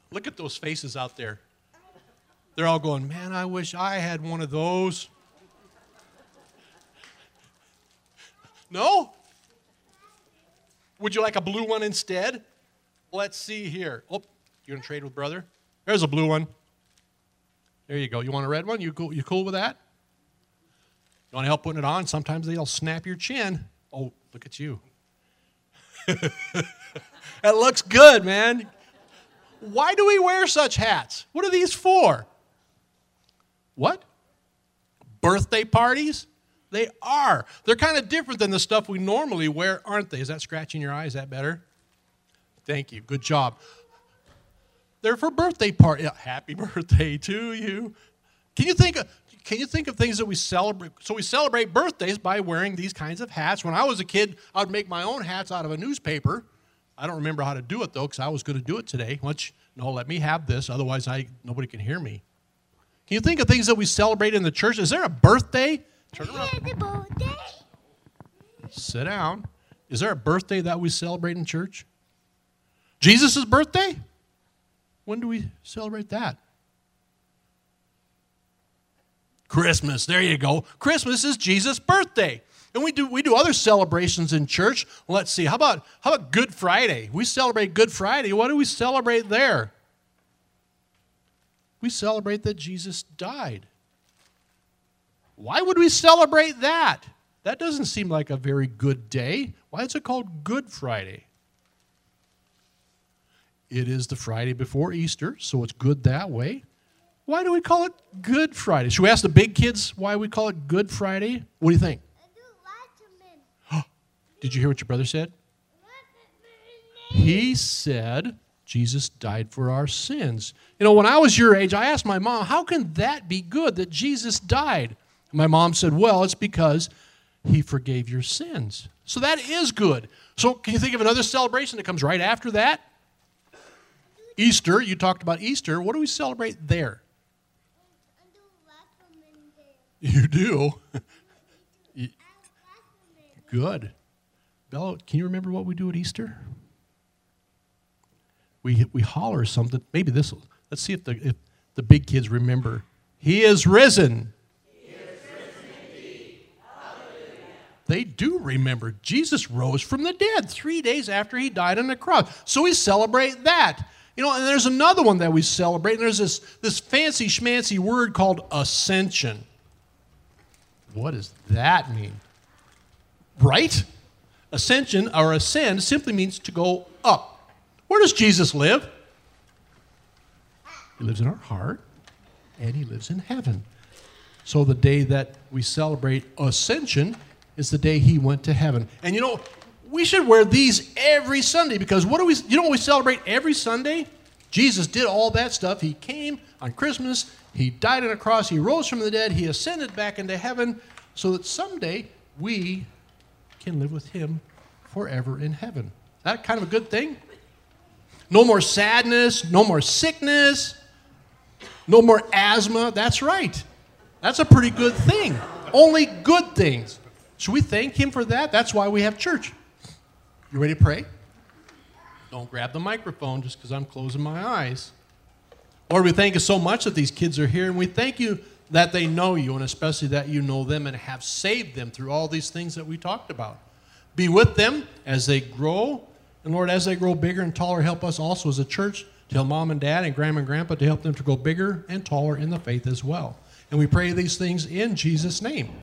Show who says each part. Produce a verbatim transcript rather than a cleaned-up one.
Speaker 1: Look at those faces out there. They're all going, man, I wish I had one of those. No? Would you like a blue one instead? Let's see here. Oh, you going to trade with brother? There's a blue one. There you go. You want a red one? You cool, you cool with that? You want to help putting it on? Sometimes they'll snap your chin. Oh, look at you. That looks good, man. Why do we wear such hats? What are these for? What? Birthday parties? They are. They're kind of different than the stuff we normally wear, aren't they? Is that scratching your eye? Is that better? Thank you. Good job. They're for birthday party. Yeah, happy birthday to you. Can you think of, can you think of things that we celebrate? So we celebrate birthdays by wearing these kinds of hats. When I was a kid, I would make my own hats out of a newspaper. I don't remember how to do it, though, because I was going to do it today. Much, no, let me have this. Otherwise, I nobody can hear me. Can you think of things that we celebrate in the church? Is there a birthday? Turn around.
Speaker 2: Happy birthday.
Speaker 1: Sit down. Is there a birthday that we celebrate in church? Jesus' birthday? When do we celebrate that? Christmas. There you go. Christmas is Jesus' birthday. And we do we do other celebrations in church. Let's see. How about how about Good Friday? We celebrate Good Friday. What do we celebrate there? We celebrate that Jesus died. Why would we celebrate that? That doesn't seem like a very good day. Why is it called Good Friday? It is the Friday before Easter, so it's good that way. Why do we call it Good Friday? Should we ask the big kids why we call it Good Friday? What do you think? Did you hear what your brother said? He said Jesus died for our sins. You know, when I was your age, I asked my mom, how can that be good that Jesus died? And my mom said, well, it's because he forgave your sins. So that is good. So can you think of another celebration that comes right after that? Easter. You talked about Easter. What do we celebrate there? You do? Good. Bella, can you remember what we do at Easter? We we holler something. Maybe this will. Let's see if the if the big kids remember. He is risen.
Speaker 3: He is risen indeed. Hallelujah.
Speaker 1: They do remember. Jesus rose from the dead three days after he died on the cross. So we celebrate that. You know, and there's another one that we celebrate. And there's this, this fancy schmancy word called ascension. What does that mean? Right? Ascension, or ascend, simply means to go up. Where does Jesus live? He lives in our heart, and he lives in heaven. So the day that we celebrate ascension is the day he went to heaven. And you know, we should wear these every Sunday, because what do we, you know what we celebrate every Sunday? Jesus did all that stuff. He came on Christmas, he died on a cross, he rose from the dead, he ascended back into heaven, so that someday we can live with him forever in heaven. Is that kind of a good thing? No more sadness, no more sickness, no more asthma. That's right. That's a pretty good thing. Only good things. Should we thank him for that? That's why we have church. You ready to pray? Don't grab the microphone just because I'm closing my eyes. Lord, we thank you so much that these kids are here, and we thank you that they know you, and especially that you know them and have saved them through all these things that we talked about. Be with them as they grow, and Lord, as they grow bigger and taller, help us also as a church to help mom and dad and grandma and grandpa to help them to grow bigger and taller in the faith as well. And we pray these things in Jesus' name.